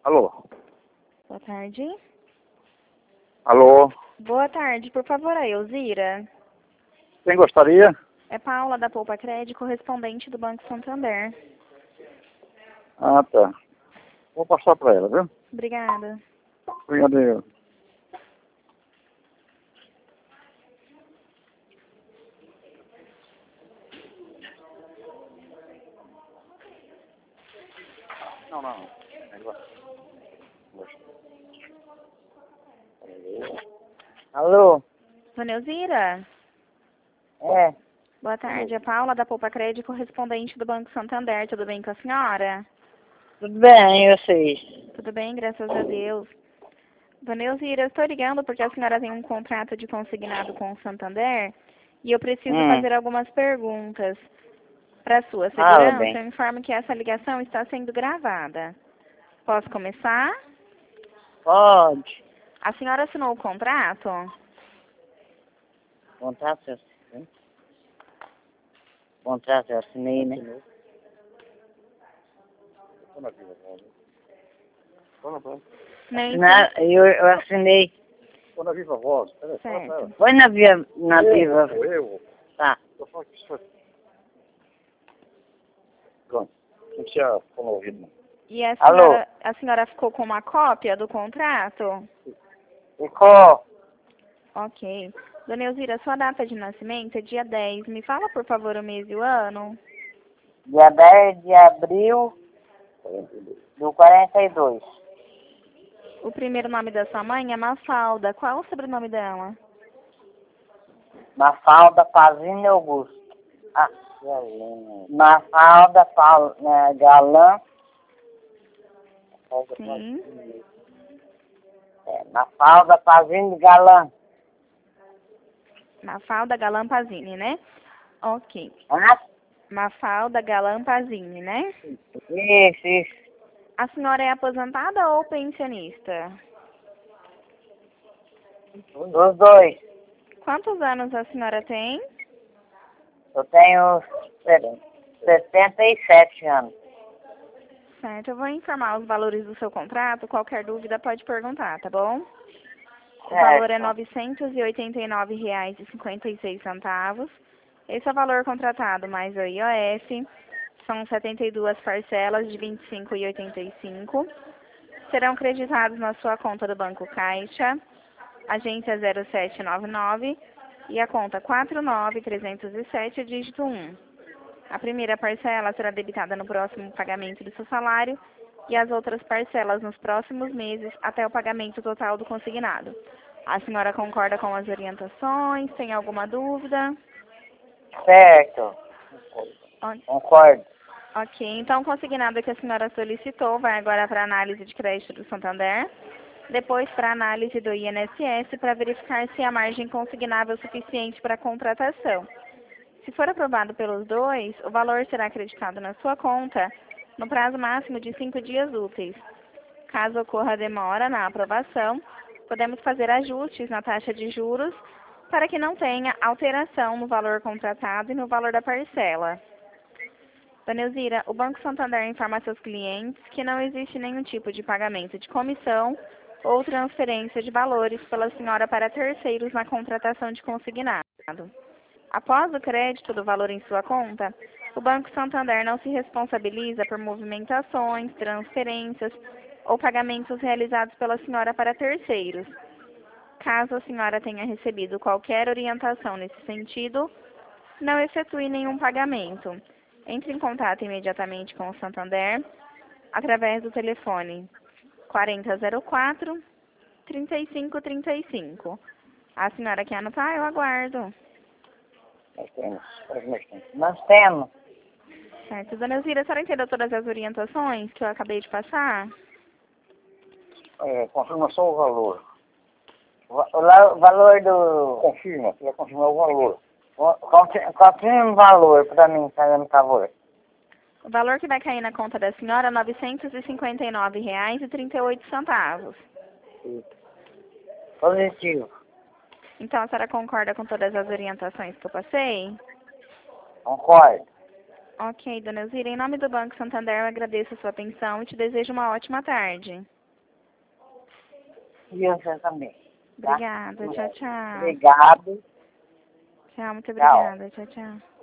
Alô? Boa tarde. Alô? Boa tarde, por favor, a Elzira. Quem gostaria? É Paula da Poupa Crédito, correspondente do Banco Santander. Ah, tá. Vou passar para ela, viu? Obrigada. Obrigado. Não. Alô? Dona Elzira? É, Boa tarde, é Paula da Poupa Crédito, correspondente do Banco Santander. Tudo bem com a senhora? tudo bem, e vocês? Tudo bem, graças a Deus. Dona Elzira, eu estou ligando porque a senhora tem um contrato de consignado com o Santander e eu preciso fazer algumas perguntas. Para sua Fala segurança, bem. eu informo que essa ligação está sendo gravada. Posso começar? Pode. A senhora assinou o contrato? Contrato eu assinei. Contrato eu assinei, né? Eu assinei. Tô na Viva Voz. Certo. Foi na Viva. Eu. Tá. Eu falo que isso. Pronto. Não tinha como ouvir, não. E Alô? a senhora ficou com uma cópia do contrato? Ficou Ok. Dona Elzira, sua data de nascimento é dia 10. Me fala, por favor, o mês e o ano. dia 10 de abril do 42. O primeiro nome da sua mãe é Mafalda. Qual é o sobrenome dela? Mafalda Pazini Augusto. Ah, Mafalda Galã. Sim. Mafalda Pazini Galã. Mafalda Galampazini, né? Ok. Ah, Mafalda Galampazini, né? isso. A senhora é aposentada ou pensionista? Os dois. Quantos anos a senhora tem? Eu tenho 77 anos. Certo, eu vou informar os valores do seu contrato. Qualquer dúvida pode perguntar, tá bom? O valor é R$ 989,56. Esse é o valor contratado mais o IOF. São 72 parcelas de R$ 25,85. Serão creditados na sua conta do Banco Caixa, agência 0799 e a conta 49307, dígito 1. A primeira parcela será debitada no próximo pagamento do seu salário e as outras parcelas nos próximos meses até o pagamento total do consignado. A senhora concorda com as orientações? Tem alguma dúvida? Certo. Concordo. Ok, então o consignado que a senhora solicitou vai agora para a análise de crédito do Santander, depois para a análise do INSS para verificar se a margem consignável é suficiente para a contratação. Se for aprovado pelos dois, o valor será acreditado na sua conta no prazo máximo de 5 dias úteis. Caso ocorra demora na aprovação, podemos fazer ajustes na taxa de juros para que não tenha alteração no valor contratado e no valor da parcela. Dona Elzira, o Banco Santander informa a seus clientes que não existe nenhum tipo de pagamento de comissão ou transferência de valores pela senhora para terceiros na contratação de consignado. Após o crédito do valor em sua conta, o Banco Santander não se responsabiliza por movimentações, transferências ou pagamentos realizados pela senhora para terceiros. Caso a senhora tenha recebido qualquer orientação nesse sentido, não efetue nenhum pagamento. Entre em contato imediatamente com o Santander através do telefone 4004-3535. A senhora quer anotar? Eu aguardo. Nós temos. Certo. Dona Elzira, a senhora entendeu todas as orientações que eu acabei de passar? Confirma só o valor. O valor do... Confirma, você vai confirmar o valor. Confirma o valor para mim, fazendo favor. O valor que vai cair na conta da senhora é R$ 959,38. Positivo. Então, a senhora concorda com todas as orientações que eu passei? Concordo. Ok, dona Elzira, em nome do Banco Santander, eu agradeço a sua atenção e te desejo uma ótima tarde. E você também. Tá? Obrigada. Tchau, tchau. Obrigado. Tchau, muito Tchau. obrigada. Tchau, tchau.